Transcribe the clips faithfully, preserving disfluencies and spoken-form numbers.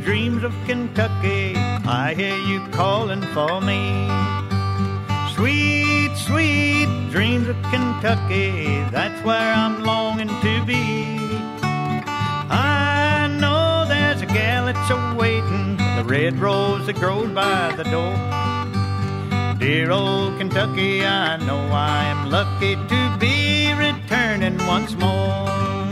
dreams of Kentucky, I hear you calling for me. Sweet, sweet dreams of Kentucky, that's where I'm longing to be. I know there's a gal that's a-waiting, the red rose that grows by the door. Dear old Kentucky, I know I am lucky to be returning once more.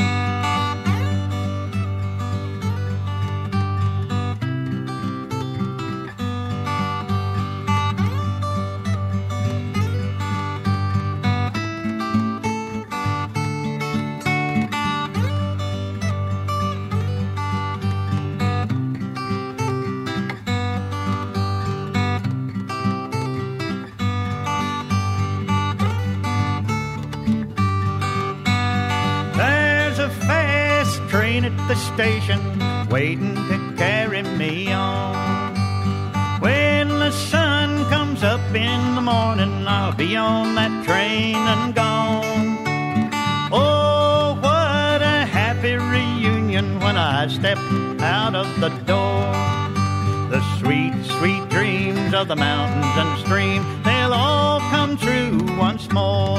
At the station, waiting to carry me on. When the sun comes up in the morning, I'll be on that train and gone. Oh, what a happy reunion when I step out of the door. The sweet, sweet dreams of the mountains and stream, they'll all come true once more.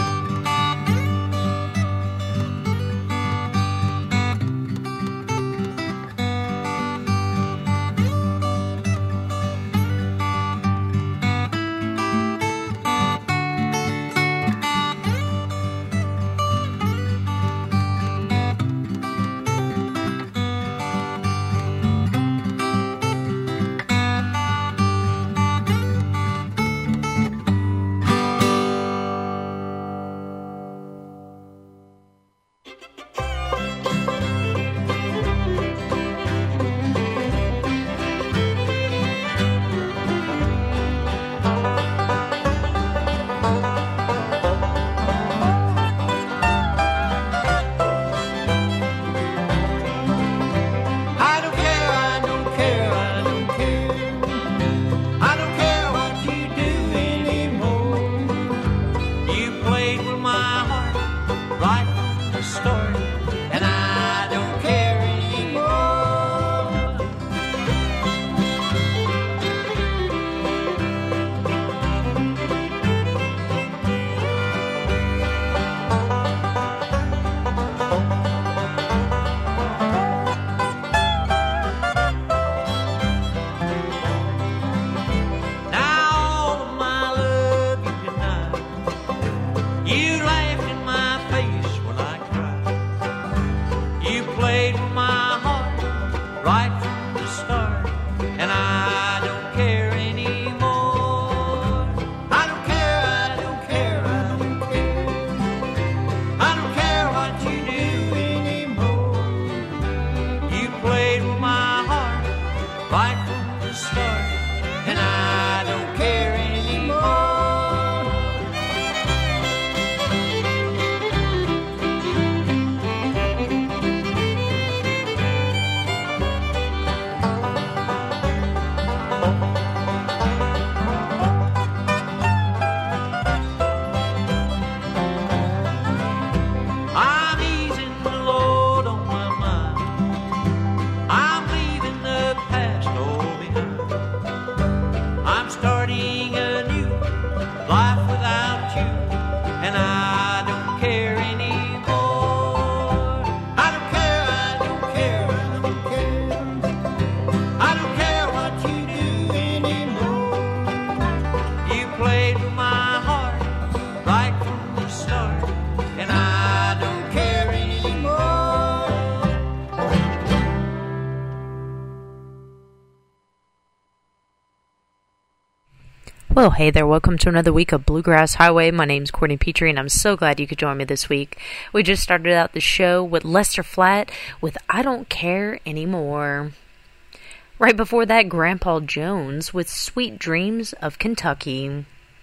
Well, hey there, welcome to another week of Bluegrass Highway. My name's Courtney Petrie, and I'm so glad you could join me this week. We just started out the show with Lester Flatt with I Don't Care Anymore. Right before that, Grandpa Jones with Sweet Dreams of Kentucky.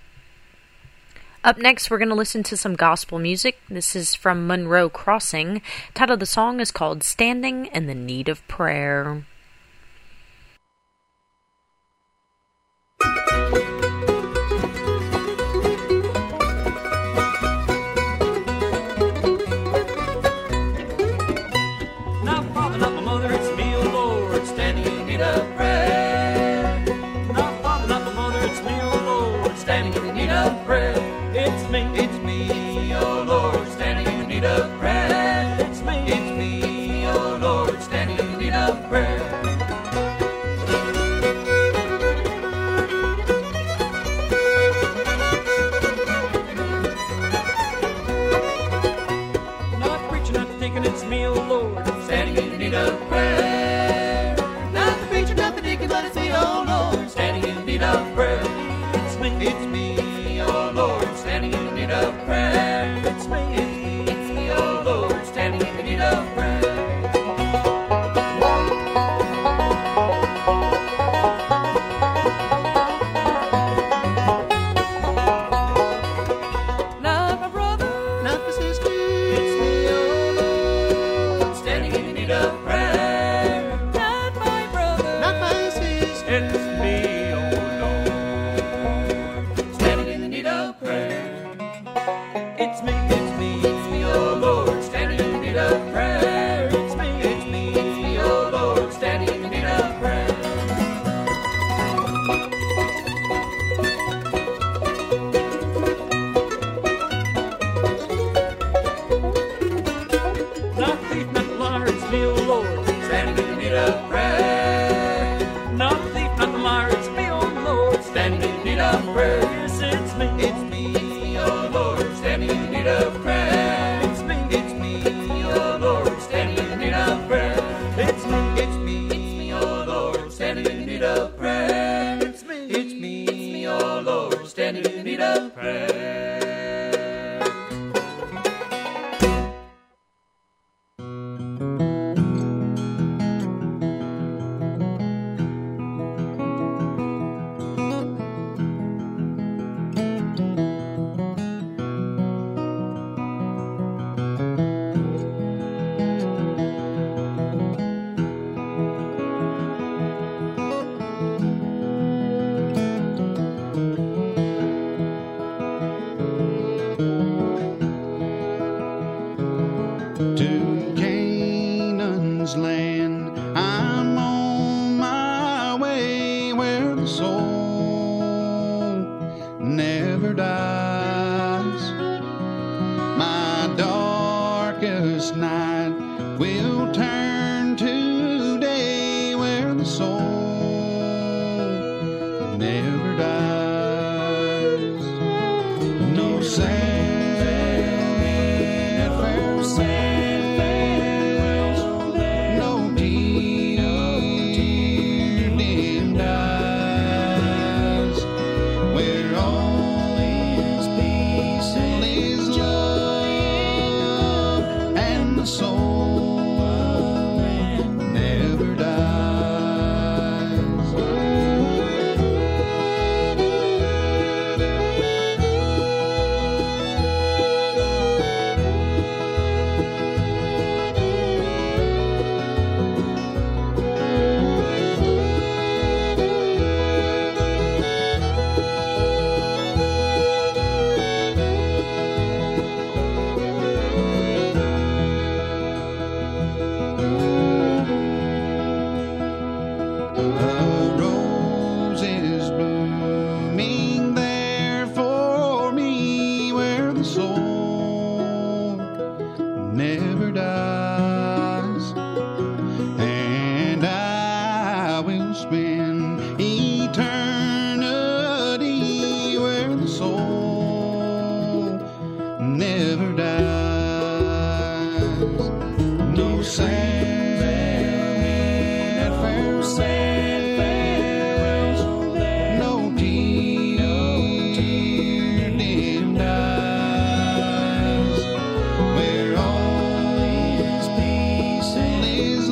Up next, we're going to listen to some gospel music. This is from Monroe Crossing. The title of the song is called Standing in the Need of Prayer. Now, Father, not my mother, it's me, oh Lord, standing It's me, oh Lord, standing in the need of prayer. It's me, it's me, it's me, oh Lord, standing in the need of prayer. It's me, it's me, it's me, oh Lord, standing in the need of prayer. Not thief, not liar, it's me, oh Lord, standing in the need of prayer. Not thief, not liar, it's me, oh Lord, standing in the need of prayer. Yes, it's me, it's me, it's me, oh Lord, standing in the need of prayer. It's me, it's me, it's me, oh Lord, standing in the need of prayer. It's me, it's me, it's me, oh Lord, standing in the need of prayer. It's me, it's me, it's me, oh Lord, standing in the need of prayer. To Canaan's land, I'm on my way where the soul never dies. My darkest night will turn to day where the soul never dies. No sad never dies, and I will spend eternity where the soul never dies. No sad farewells, no tear dimmed eyes, where all is peace is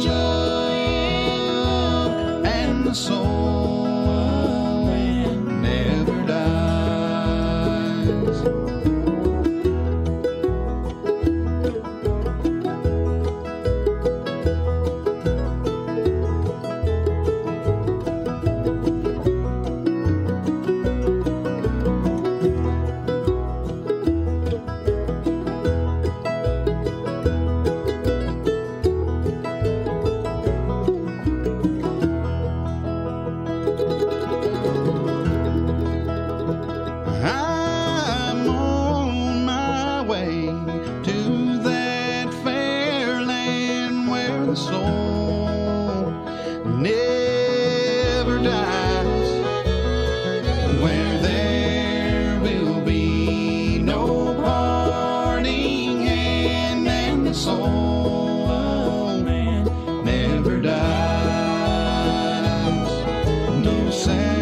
love, and the soul never dies. I'm on my way to that fair land where the soul never dies, where there will be no parting hand, and the soul never dies. No sad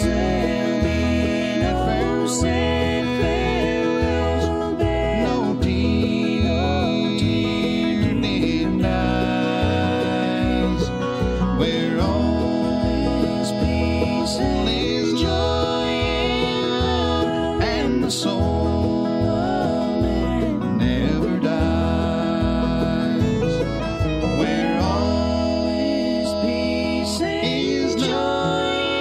where all is peace is joy, and the soul never dies. Where all is peace is joy,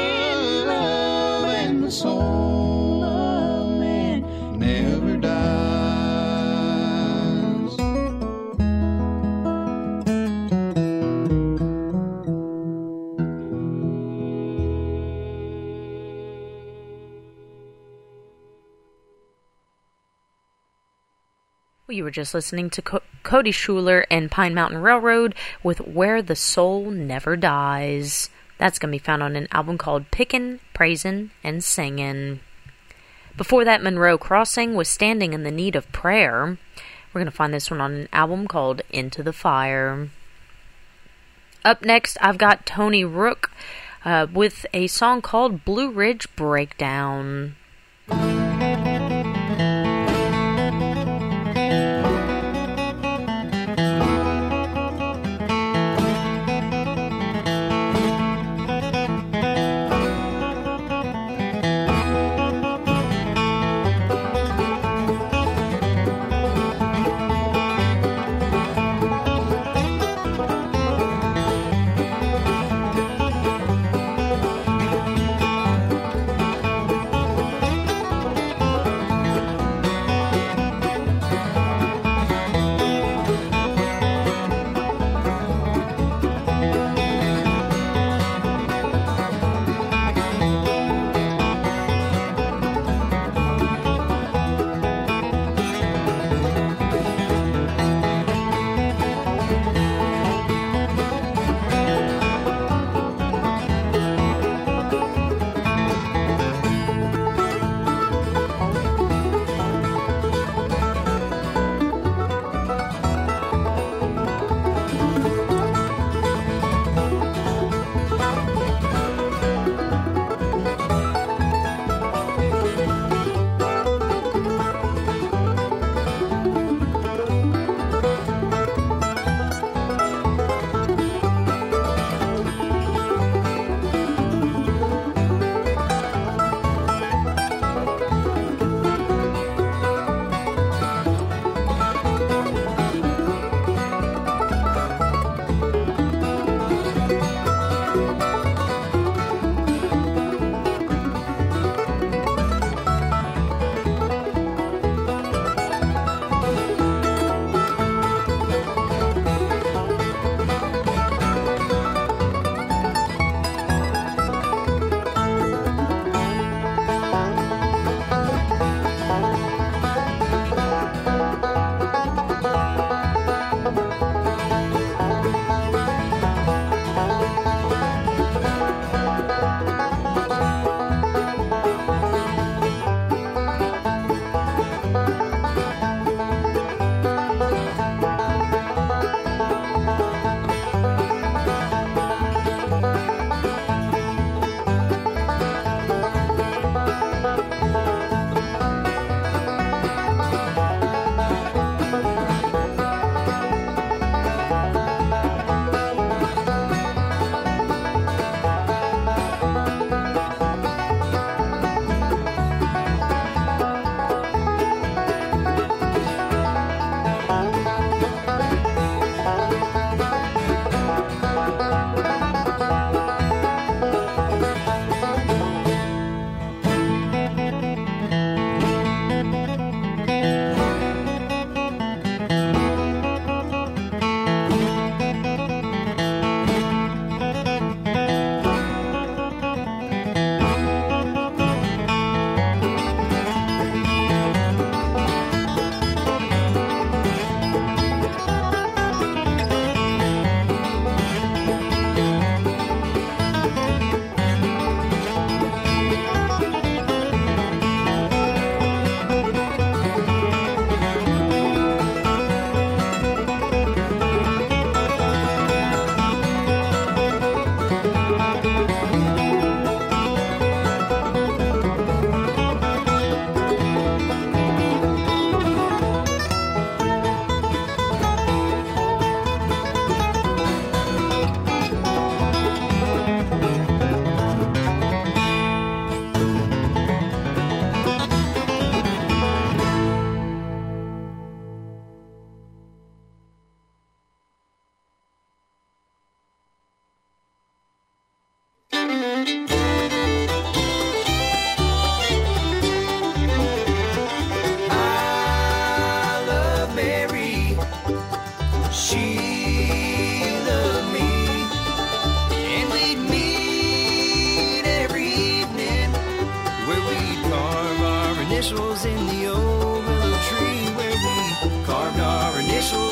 Well, you were just listening to Co- Cody Schuler and Pine Mountain Railroad with Where the Soul Never Dies. That's going to be found on an album called Pickin', Praisin', and Singin'. Before that, Monroe Crossing was Standing in the Need of Prayer. We're going to find this one on an album called Into the Fire. Up next, I've got Tony Rook uh, with a song called Blue Ridge Breakdown.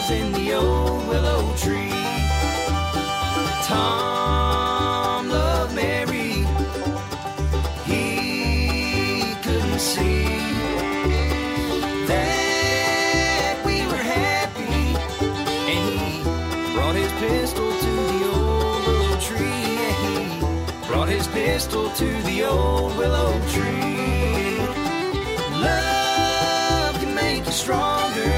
initials in the old willow tree. Tom loved Mary, he couldn't see that we were happy, and he brought his pistol to the old willow tree. Yeah, he brought his pistol to the old willow tree. Love can make you stronger,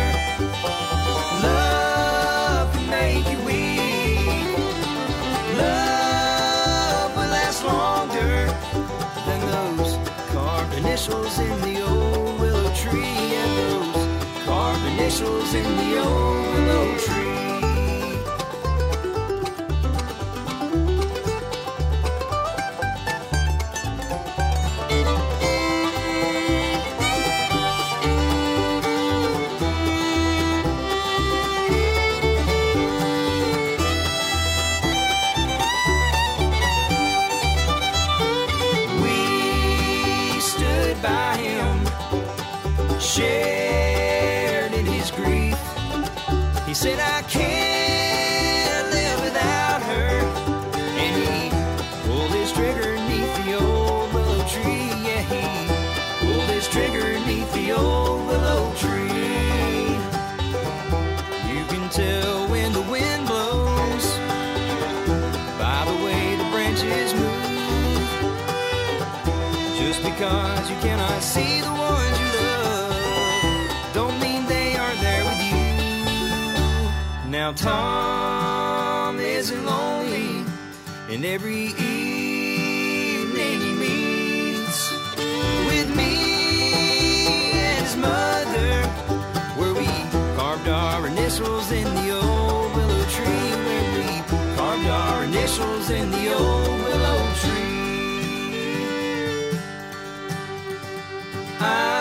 love can make you weak, love will last longer than those carved initials in the old willow tree, and those carved initials in the old willow tree. Shared in his grief, he said, I can't live without her, and he pulled his trigger neath the old willow tree. Yeah, he pulled his trigger neath the old willow tree. You can tell when the wind blows by the way the branches move. Just because you cannot see the ones you love don't mean they are there with you. Now Tom isn't lonely, and every evening he meets with me and his mother, where we carved our initials in the old willow tree, where we carved our initials in the old willow tree. I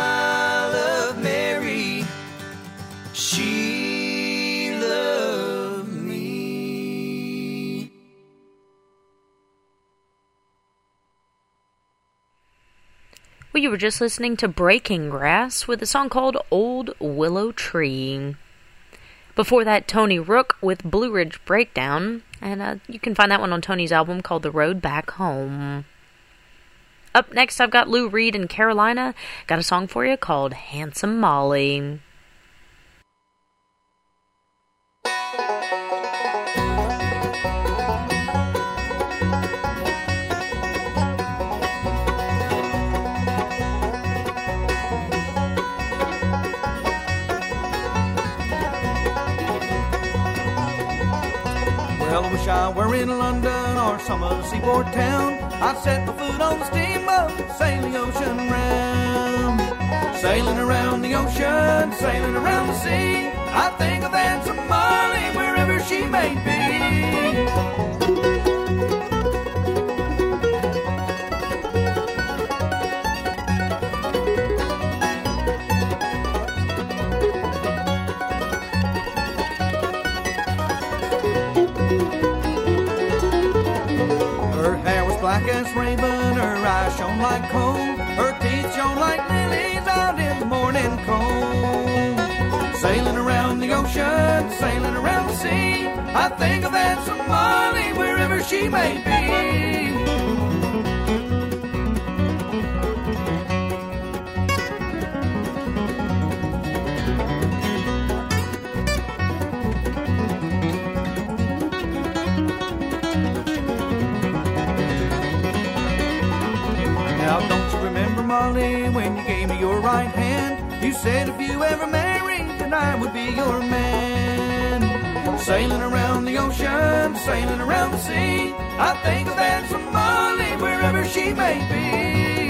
Well, you were just listening to Breaking Grass with a song called Old Willow Tree. Before that, Tony Rook with Blue Ridge Breakdown, and uh, you can find that one on Tony's album called The Road Back Home. Up next, I've got Lou Reed and Carolina. Got a song for you called Handsome Molly. Well, I wish I were in London or some other seaport town. I'd set my foot on the steamboat, sail the ocean round. Sailing around the ocean, sailing around the sea, I think of Handsome Molly wherever she may be. Black as raven, her eyes shone like coal, her teeth shone like lilies out in the morning cold. Sailing around the ocean, sailing around the sea, I think of Handsome Molly wherever she may be. Now don't you remember, Molly, when you gave me your right hand? You said if you ever married, then I would be your man. Sailing around the ocean, sailing around the sea, I think of Handsome Molly wherever she may be.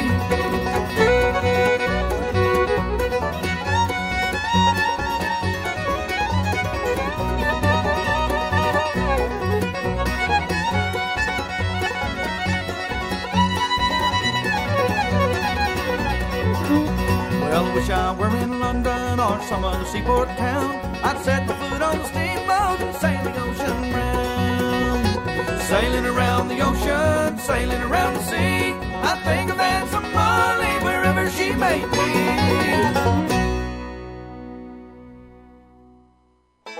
Well, I wish I were in London or some other seaport town. I'd set my foot on the steamboat and sail the ocean round. Sailing around the ocean, sailing around the sea, I think of Handsome Molly wherever she may be.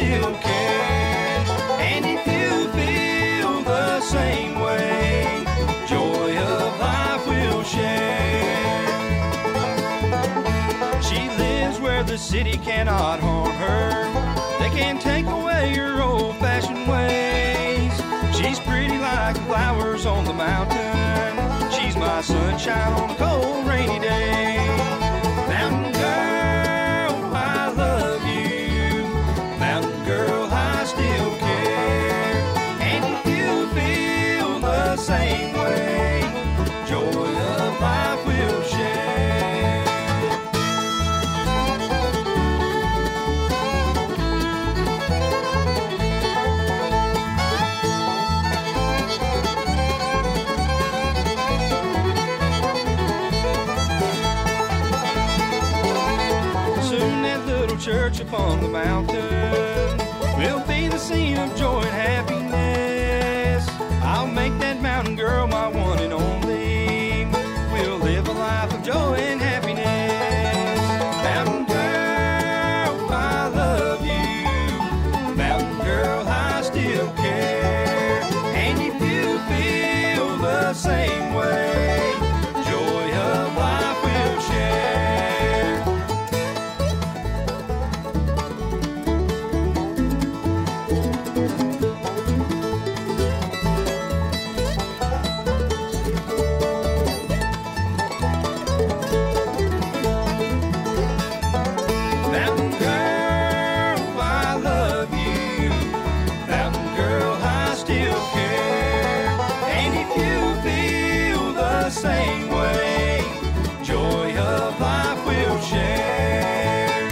still care. And if you feel the same way, joy of life we'll share. She lives where the city cannot harm her. They can't take away your old-fashioned ways. She's pretty like flowers on the mountain. She's my sunshine on a cold, rainy day. Mountain girl, I love you. Mountain girl, I still care. And if you feel the same way, joy of life we'll share. Soon that little church upon the mountain will be the scene of joy and happiness. I'll make that mountain girl my one and only. We'll live a life of joy and happiness. Mountain girl, I love you. Mountain girl, I still care. And if you feel the same way, joy of life we'll share. Mountain girl, I love you. Mountain girl, I still care. And if you feel the same way, joy of life we'll share.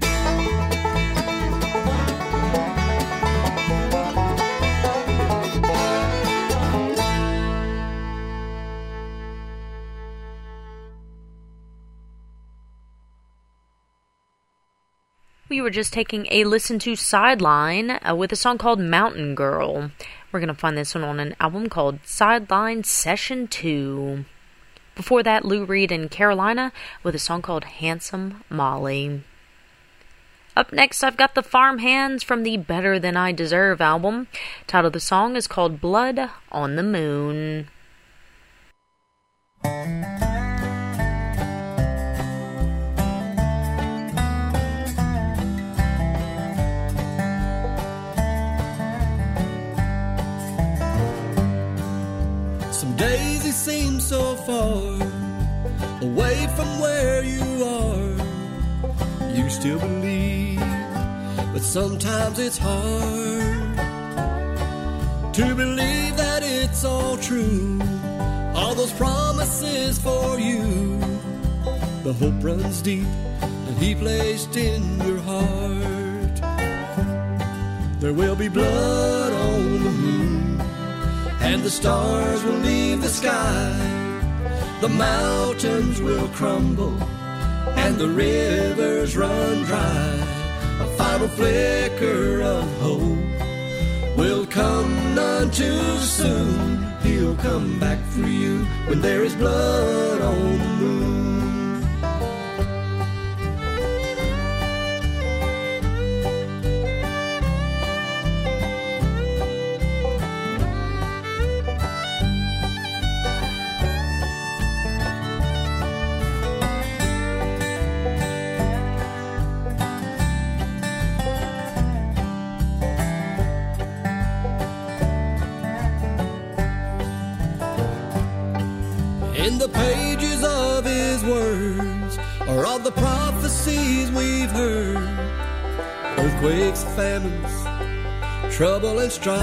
We were just taking a listen to Sideline uh, with a song called Mountain Girl. We're going to find this one on an album called Sideline Session two. Before that, Lou Reed and Carolina with a song called Handsome Molly. Up next, I've got the Farmhands from the Better Than I Deserve album. Title of the song is called Blood on the Moon. Some days it seems so far away from where you are. You still believe, but sometimes it's hard to believe that it's all true. All those promises for you, the hope runs deep that He placed in your heart. There will be blood on the moon, and the stars will leave the sky. The mountains will crumble, and the rivers run dry. A final flicker of hope will come none too soon. He'll come back for you when there is blood on the moon. In the pages of His words are all the prophecies we've heard. Earthquakes, famines, trouble and strife.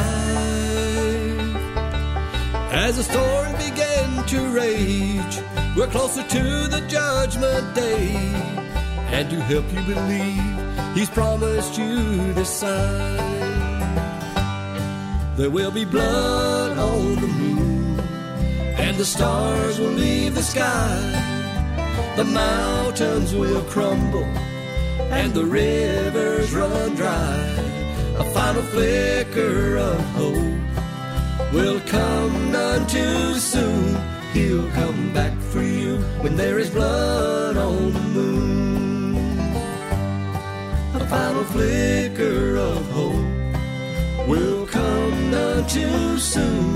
As the storms begin to rage, we're closer to the judgment day. And to help you believe, He's promised you this sign. There will be blood on the moon, and the stars will leave the sky. The mountains will crumble, and the rivers run dry. A final flicker of hope will come none too soon. He'll come back for you when there is blood on the moon. a final flicker of hope will come none too soon.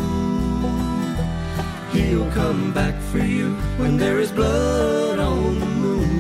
He'll come back for you when there is blood on the moon.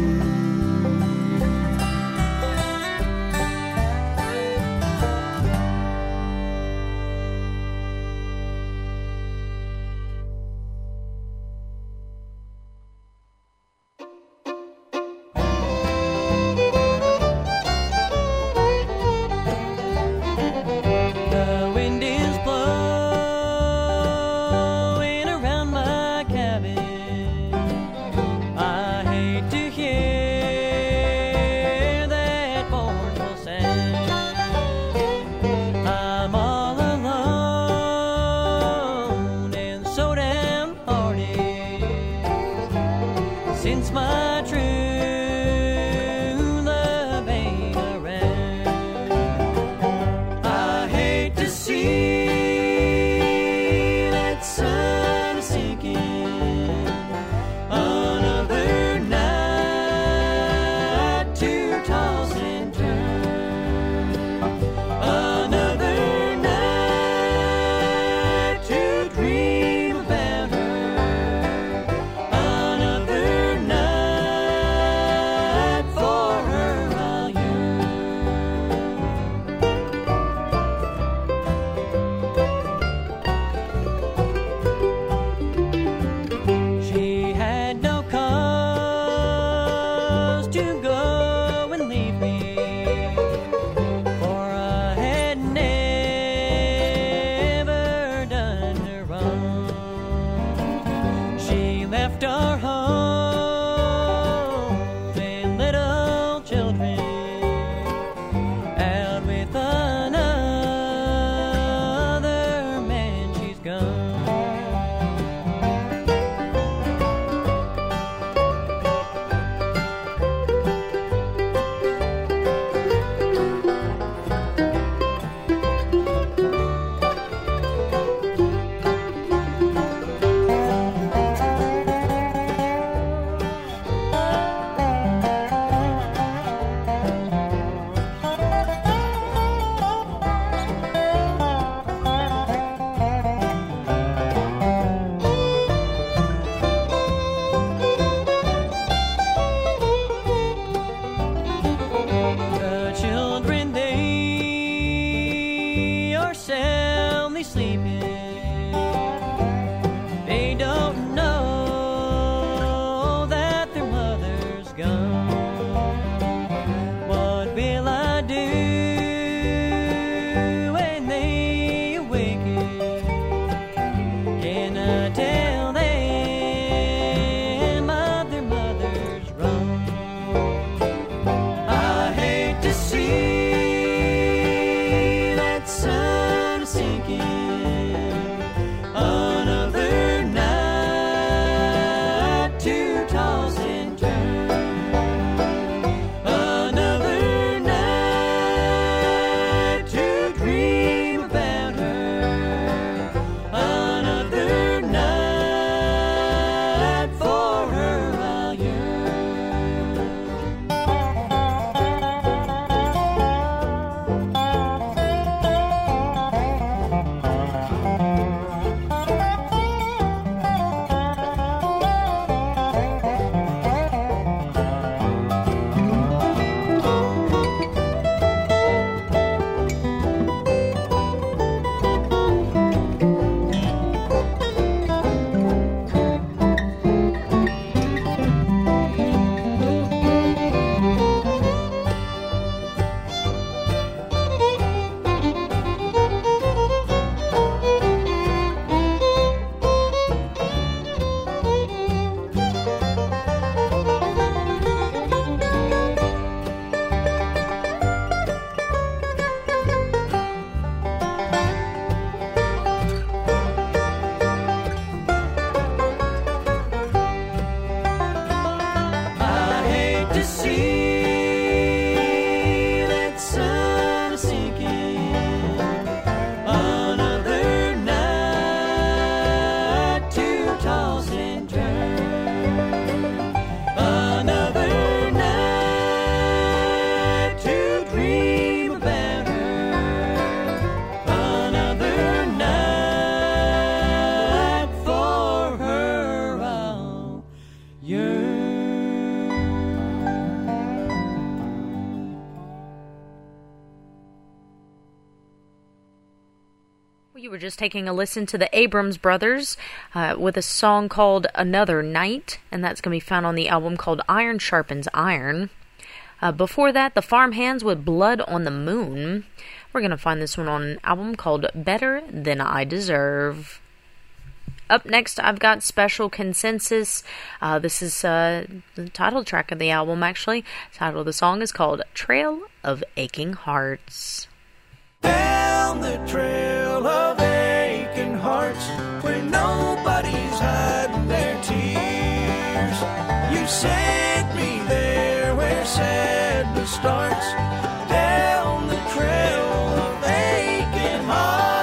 You were just taking a listen to the Abrams Brothers uh, with a song called Another Night, and that's going to be found on the album called Iron Sharpens Iron. Uh, before that, the Farmhands with Blood on the Moon. We're going to find this one on an album called Better Than I Deserve. Up next, I've got Special Consensus. Uh, this is uh, the title track of the album, actually. The title of the song is called Trail of Aching Hearts. Down the trail of aching hearts, where nobody's hiding their tears, you sent me there where sadness starts. Down the trail of aching hearts.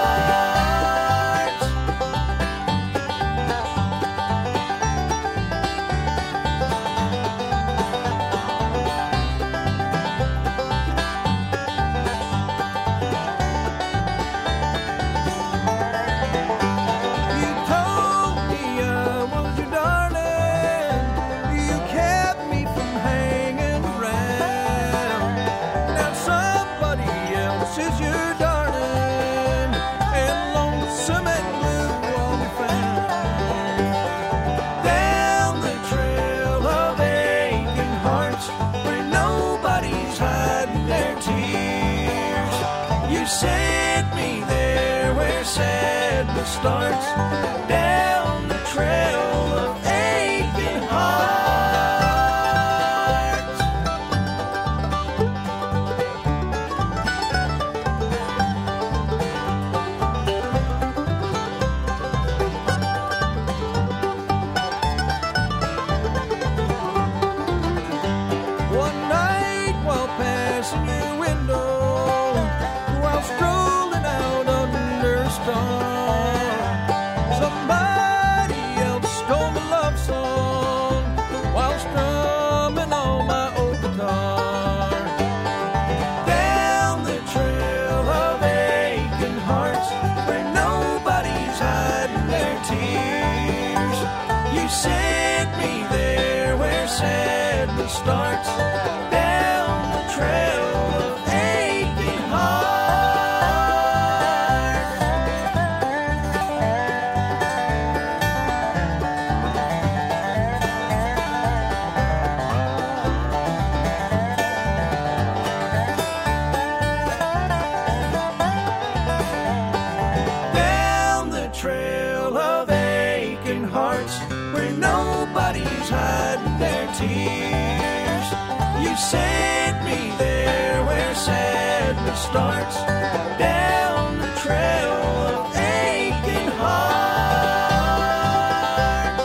Sent me there where sadness starts. Down the trail of aching hearts. One night while passing your window, strolling out under a star, somebody else stole my love song while strumming on my old guitar. Down the trail of aching hearts, where nobody's hiding their tears, you sent me there where sadness starts. Down the trail of aching hearts. Tears, you sent me there where sadness starts. Down the trail of aching hearts.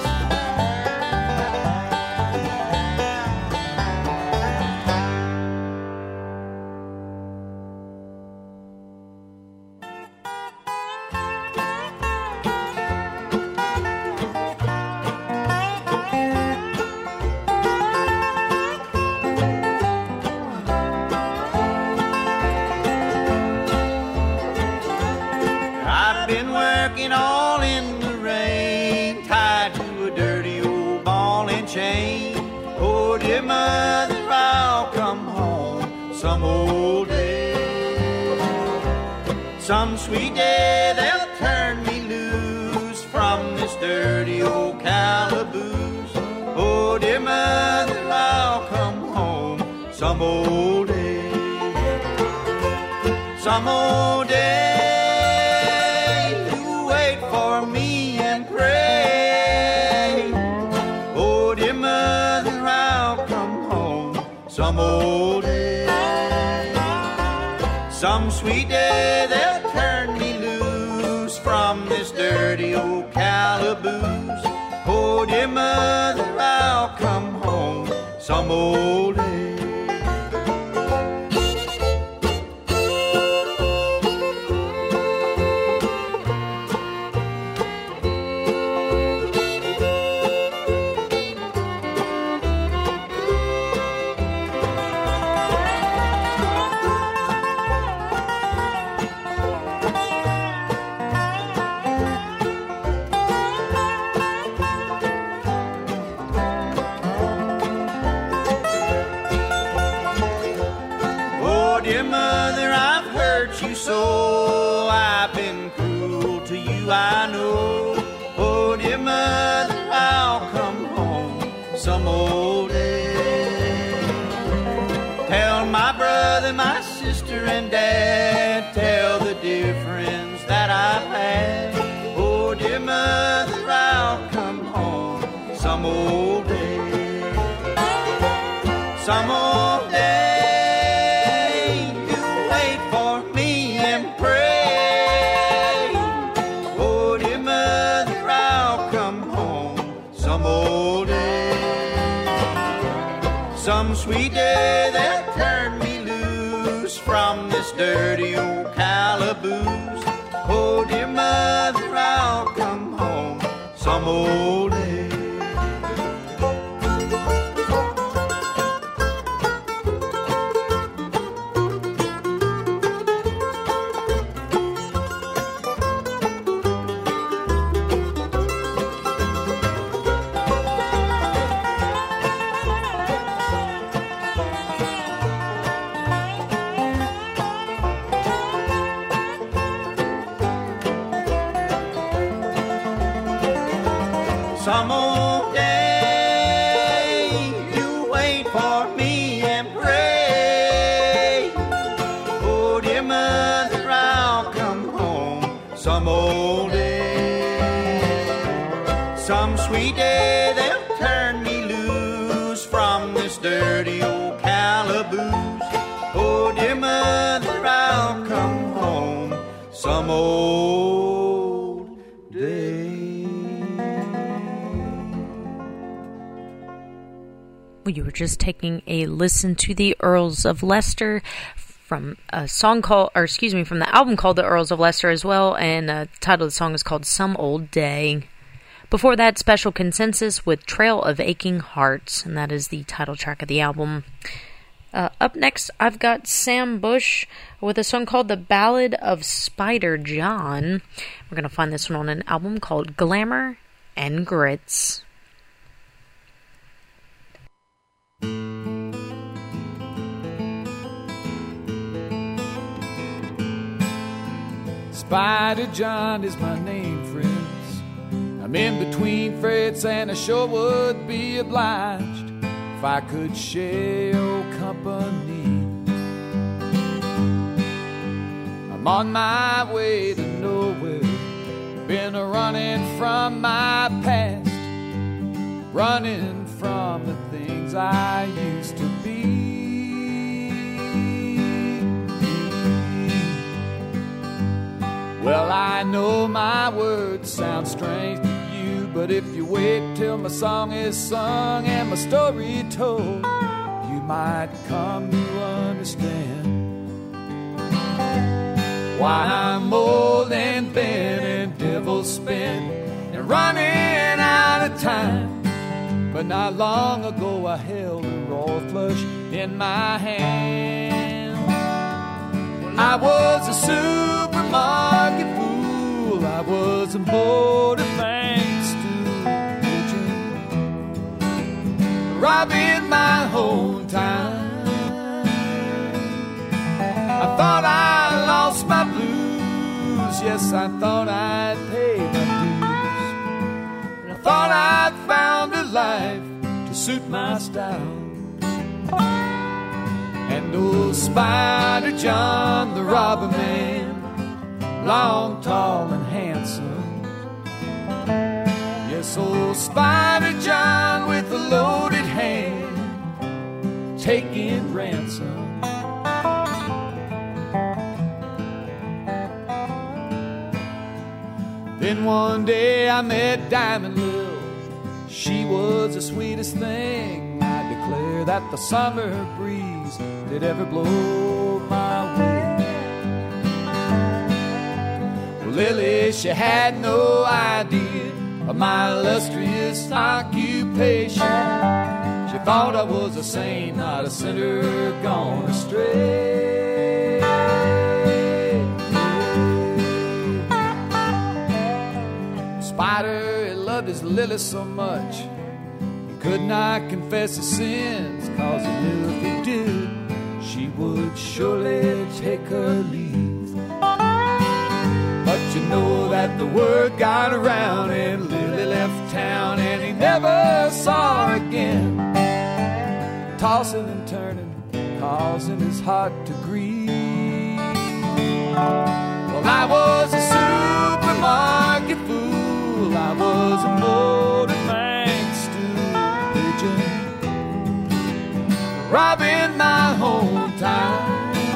All in the rain, tied to a dirty old ball and chain. Oh, dear mother, I'll come home some old day. Some sweet day they'll turn me loose from this dirty old calaboose. Oh, dear mother, I'll come home some old day. Some old day. For me and pray. Oh, dear mother, I'll come home some old day. Some sweet day they'll turn me loose from this dirty old calaboose. Oh, dear mother, I'll come home some old day. Dear mother, I've hurt you so. I've been cruel do I know? Oh, dear mother, I'll come home some old day. Tell my brother, my sister, and dad, tell the dear friends that I've had. Oh, dear mother, I'll come home some old day. Some old day, you wait for me and pray. Oh, dear mother, I'll come home some old day. Some sweet day they'll turn me loose from this dirty old calaboose. Oh, dear mother, I'll come home some old day. Some old day you wait for me and pray. Oh, dear mother, I'll come home some old day. Some sweet day they'll turn me loose from this dirty old calaboose. Oh, dear mother, I'll come home some old day. Well, you were just taking a listen to the Earls of Leicester from a song called, or excuse me, from the album called The Earls of Leicester as well, and uh, the title of the song is called Some Old Day. Before that, Special Consensus with Trail of Aching Hearts, and that is the title track of the album. Uh, up next, I've got Sam Bush with a song called The Ballad of Spider John. We're going to find this one on an album called Glamour and Grits. Spider John is my name, friends. I'm in between frets and I sure would be obliged if I could share your company. I'm on my way to nowhere, been a running from my past, running from the things I used to be. Well, I know my words sound strange to you, but if you wait till my song is sung and my story told, you might come to understand why I'm old and bent and devil spent and running out of time. But not long ago I held a raw flush in my hand. I was a supermarket fool, I was a border bank stooge, robbing my hometown. I thought I lost my blues, yes, I thought I'd paid my dues, and I thought I'd found a life to suit my style. And old Spider John, the robber man, long, tall, and handsome. Yes, old Spider John with a loaded hand, taking ransom. Then one day I met Diamond Lil. She was the sweetest thing. I declare that the summer breeze did ever blow my way. Well, Lily, she had no idea of my illustrious occupation. She thought I was a saint, not a sinner gone astray. Spider, he loved his Lily so much, he could not confess his sins, cause he knew if he did, she would surely take her leave. But you know that the word got around and Lily left town and he never saw her again. Tossing and turning, causing his heart to grieve. Well, I was a supermarket fool, I was a motor bank stool pigeon, robbing my hometown.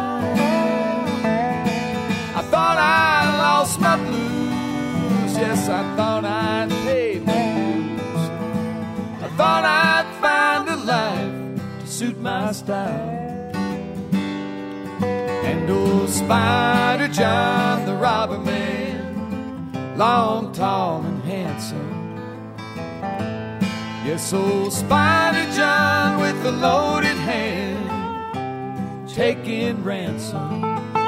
I thought I lost my blues, yes, I thought I'd paid my dues. I thought I'd find a life to suit my style. And old Spider John, the robber man, long, tall, and handsome. Yes, old Spider John with a loaded hand, taking ransom.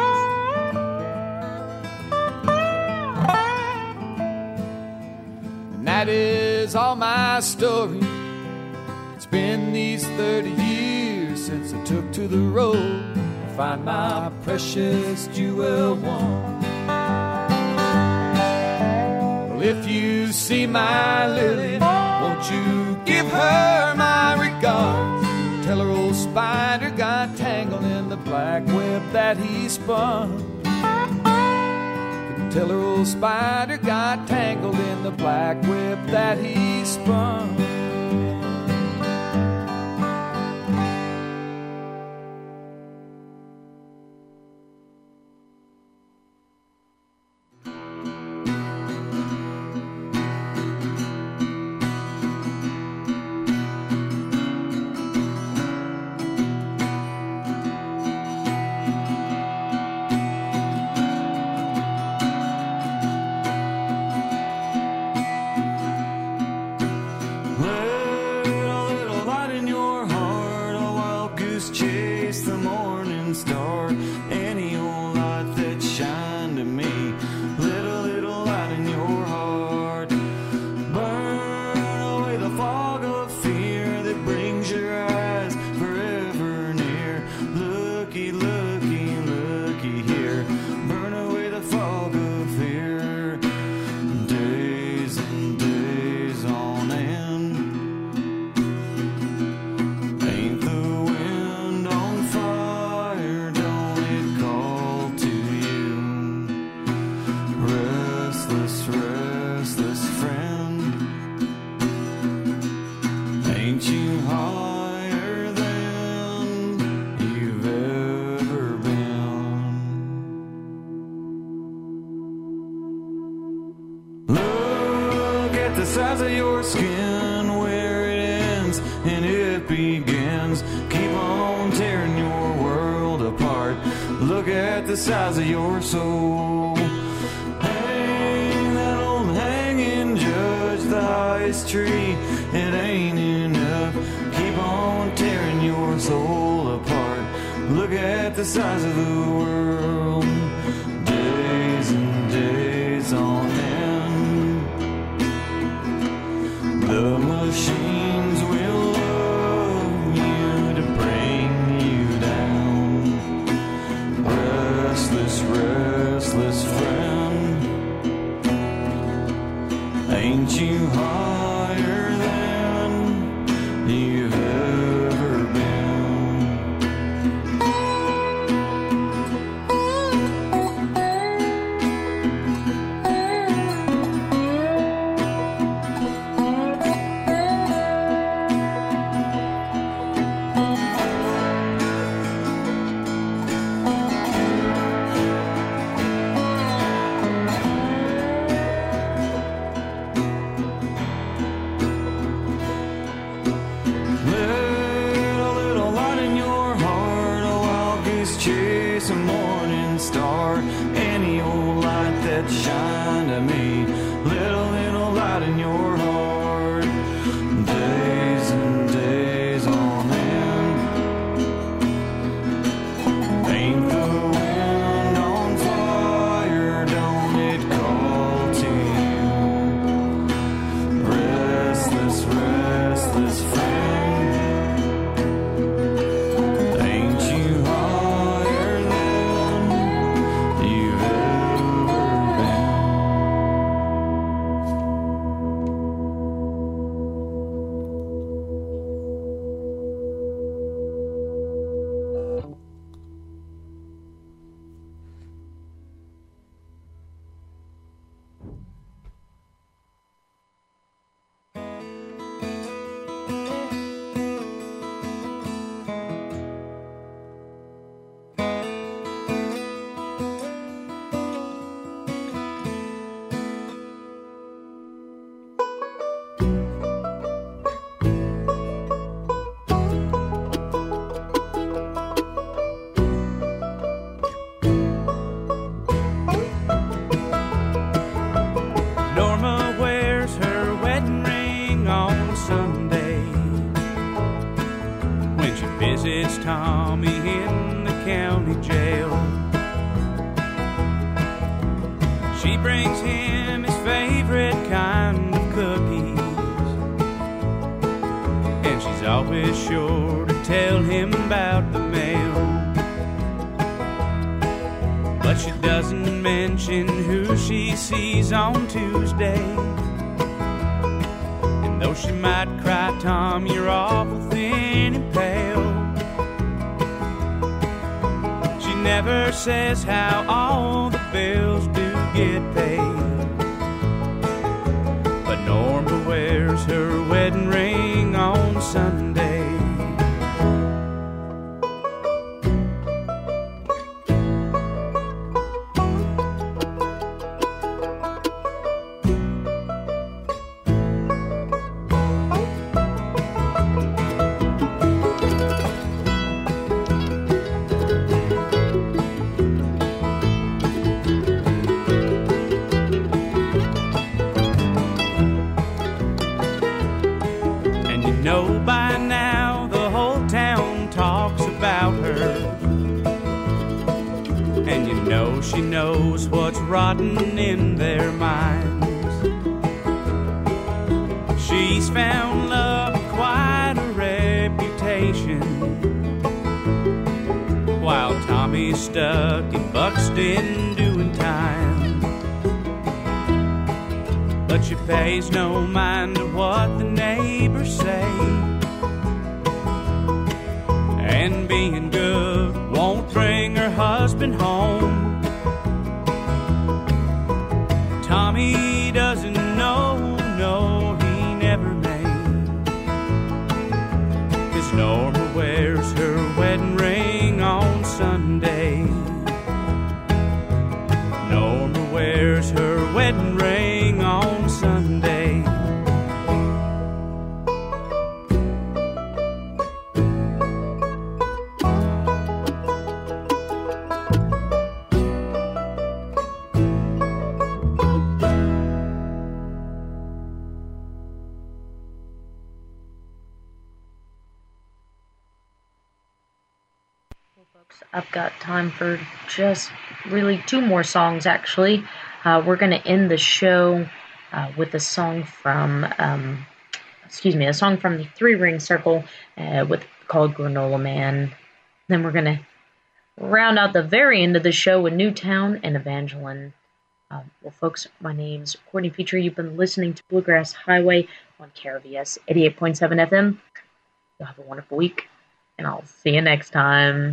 And that is all my story. It's been these thirty years since I took to the road. Find my precious jewel one. Well, if you see my Lily, won't you give her my regards? Tell her old Spider got tangled in the black web that he spun. Tell her old Spider got tangled in the black web that he spun. Size of your skin, where it ends and it begins. Keep on tearing your world apart. Look at the size of your soul. Hang that old hanging judge, the highest tree. It ain't enough. Keep on tearing your soul apart. Look at the size of the world. Days and days on end. The machines will love you to bring you down. Restless, restless friend, ain't you higher than you've ever been? Shine to me, little, little light in your heart. Days and days on end. Ain't the wind on fire? Don't it call to you? Restless, restless friend, ain't you higher than you've ever been? Tommy in the county jail. She brings him his favorite kind of cookies, and she's always sure to tell him about the mail. But she doesn't mention who she sees on Tuesday. And though she might cry, Tom, you're awful thin and pale, she never says how all the bills do get paid. But Norma wears her wedding ring on Sunday. She knows what's rotten in their minds. She's found love quite a reputation, while Tommy's stuck in Buxton doing time. But she pays no mind to what the neighbors say, and being good won't bring her husband home. Tommy doesn't know, no, he never may, 'cause Norma wears her wedding ring on Sunday. Norma wears her wedding ring on Sunday. I've got time for just really two more songs, actually. Uh, we're going to end the show uh, with a song from, um, excuse me, a song from the Three Ring Circle uh, with called Granola Man. Then we're going to round out the very end of the show with Newtown and Evangeline. Uh, well, folks, my name's Courtney Petrie. You've been listening to Bluegrass Highway on K R V S eighty-eight point seven F M. You'll have a wonderful week, and I'll see you next time.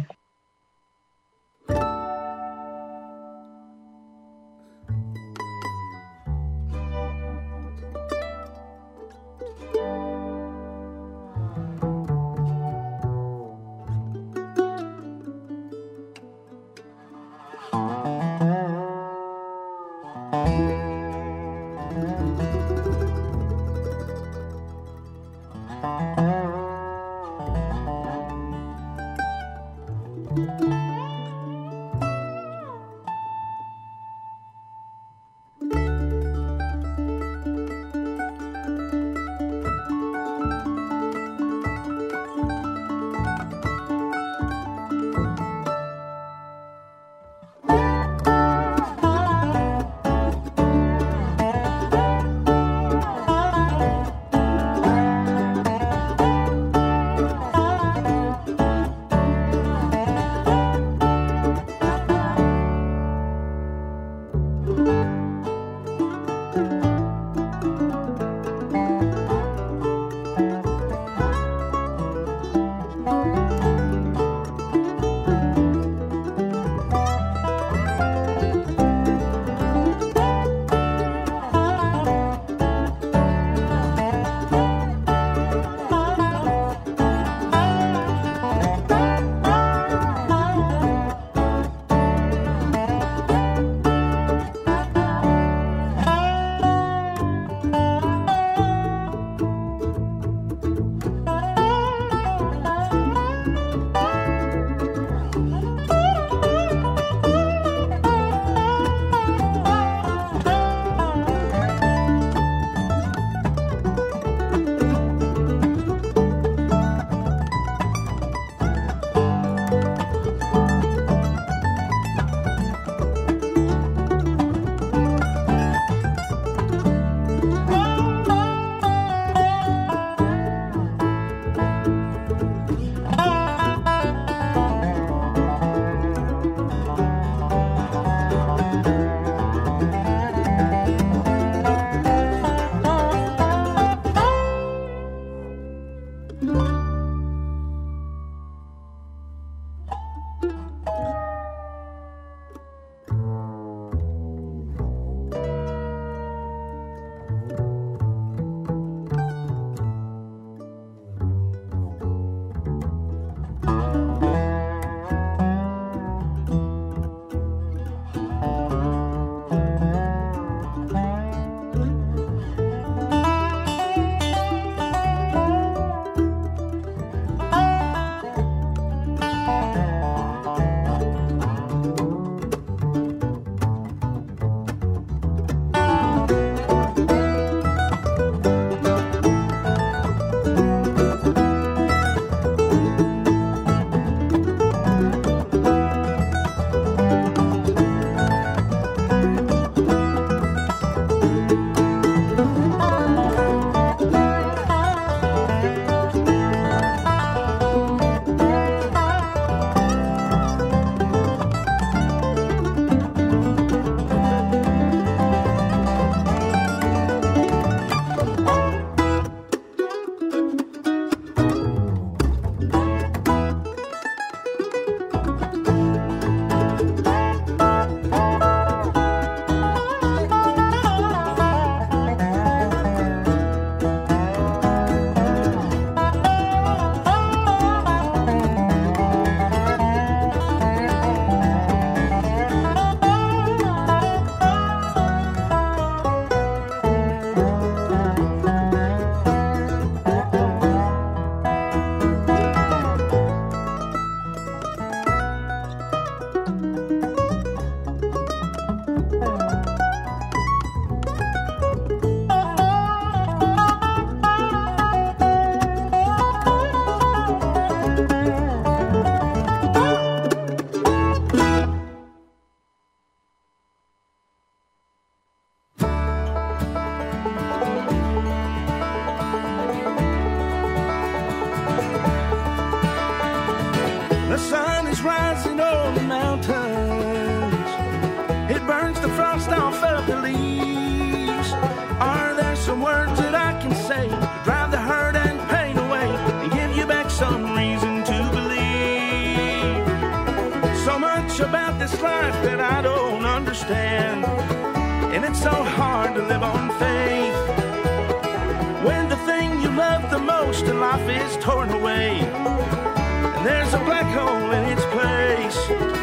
that I don't understand. And it's so hard to live on faith when the thing you love the most in life is torn away. And there's a black hole in its place.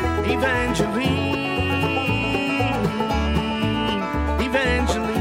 Evangeline, Evangeline.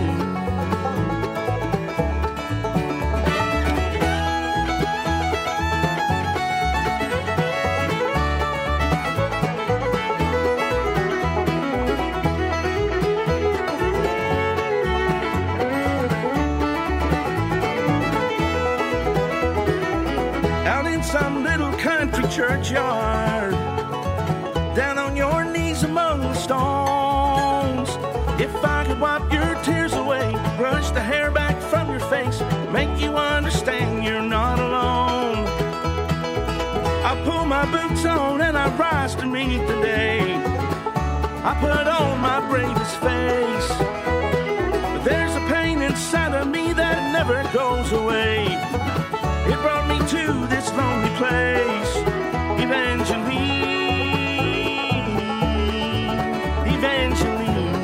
Some little country churchyard, down on your knees among the stones. If I could wipe your tears away, brush the hair back from your face, make you understand you're not alone. I pull my boots on and I rise to meet the day. I put on my bravest face, but there's a pain inside of me that never goes away. It brought me to this lonely place. Evangeline, Evangeline.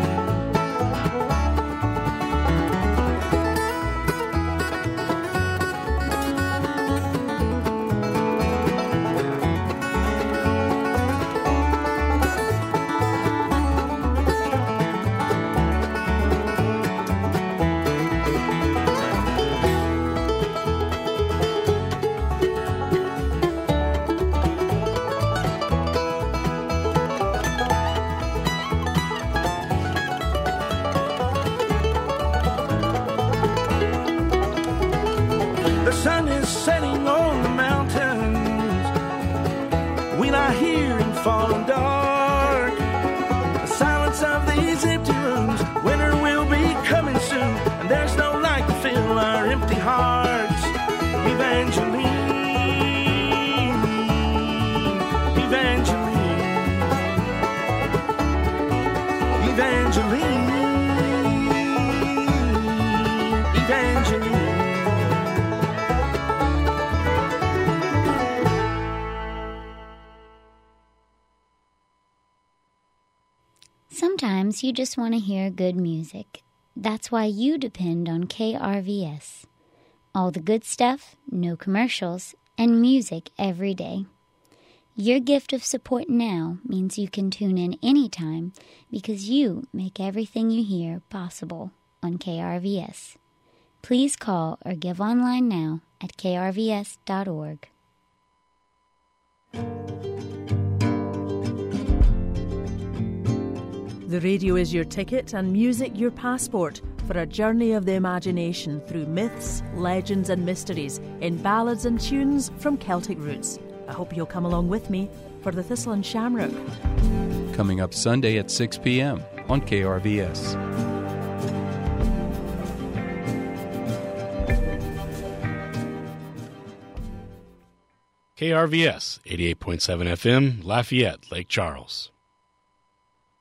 The sun is setting on the mountains. We lie here in falling dark. The silence of these empty rooms. Winter will be coming soon, and there's no light to fill our empty hearts. Evangeline, Evangeline, Evangeline, Evangeline. Sometimes you just want to hear good music. That's why you depend on K R V S. All the good stuff, no commercials, and music every day. Your gift of support now means you can tune in anytime because you make everything you hear possible on K R V S. Please call or give online now at k r v s dot org. The radio is your ticket and music your passport for a journey of the imagination through myths, legends and mysteries in ballads and tunes from Celtic roots. I hope you'll come along with me for the Thistle and Shamrock. Coming up Sunday at six p.m. on K R V S. K R V S, eighty-eight point seven F M, Lafayette, Lake Charles.